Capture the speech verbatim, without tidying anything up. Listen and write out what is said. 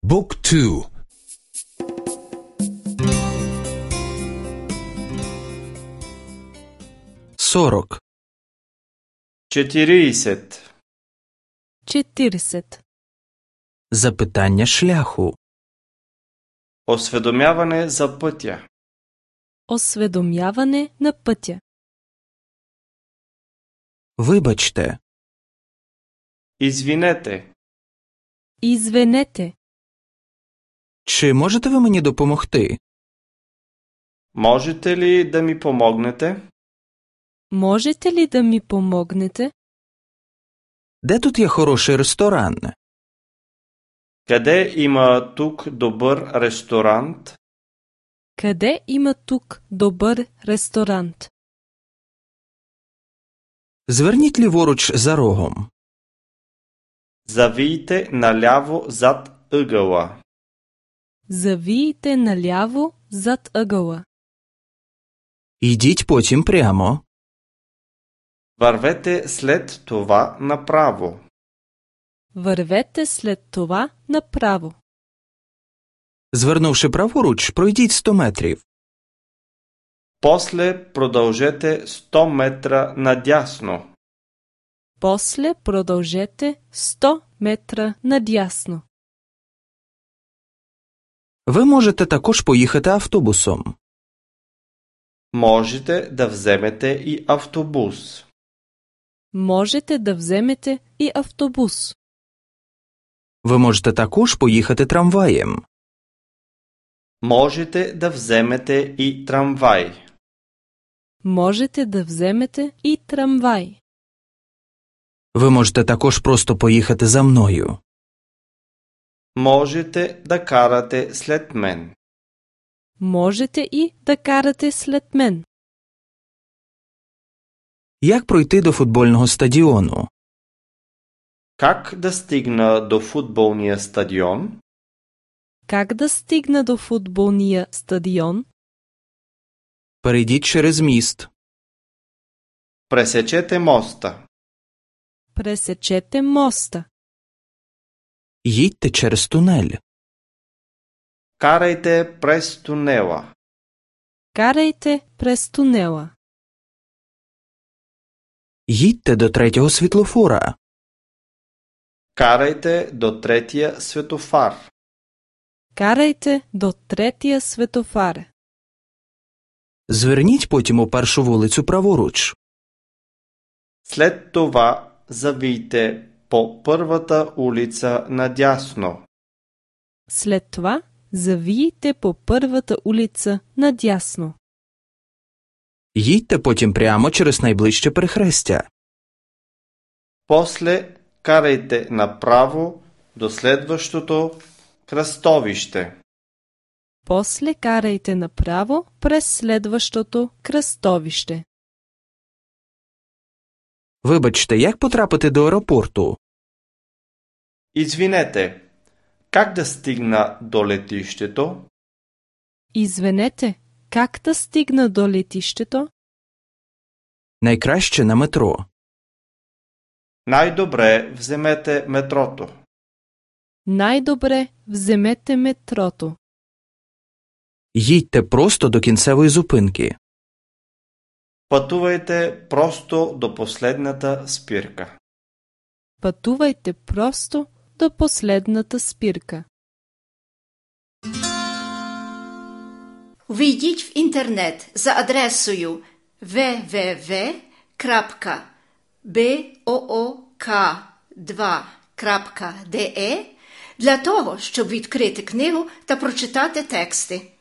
Book two. сорок. Чотиридесет. Четиридесет. Запитання шляху. Осведомяване за пътя. Осведомяване на пътя. Вибачте. Извинете. Извинете. Чи можете ви мені допомогти? Можете ли да ми помогнете? Можете ли да ми помогнете? Де тут є хороший ресторан? Къде има тук добър ресторант? Къде има тук добър ресторант? Зверніть ліворуч за рогом. Завийте наляво зад ъгъла. Завийте наляво зад ъгъла. Йдіть потім прямо. Вървете след това направо. Вървете след това направо. Звернувши праворуч, пройдіть сто метрів. После продължете сто метра надясно. После продължете сто метра надясно. Ви можете також поїхати автобусом. Можете да вземете и автобус. Можете да вземете и автобус. Ви можете також поїхати трамваєм. Можете да вземете и трамвай. Можете да вземете и трамвай. Ви можете також просто поїхати за мною. Можете да карате след мен. Можете и да карате след мен. Як пройти до футбольного стадіону? Как да стигна до футболния стадион? Как да стигна до футболния стадион? Перейдіть через міст. Пресечете моста. Пресечете моста. Їдьте через тунель. Карайте през тунела. Карайте през тунела. Їдьте до третього світлофора. Карайте до третия светофар. Карайте до третия светофар. Зверніть потім у першу вулицю праворуч. След това завийте по първата улица надясно. След това завийте по първата улица надясно. Їдьте потім прямо через найближче перехрестя. После карайте направо до следващото кръстовище. После карайте направо през следващото кръстовище. Вибачте, як потрапити до аеропорту? Извинете, как да стигна до летището? Извинете, как да стигна до летището? Найкраще на метро. Най-добре вземете метрото. Най-добре вземете метрото. Їдьте просто до кінцевої зупинки. Пътувайте просто до последната спирка. Пътувайте просто до последната спирка. Вийдіть в інтернет за адресою double-u double-u double-u крапка боок два крапка де для того, щоб відкрити книгу та прочитати тексти.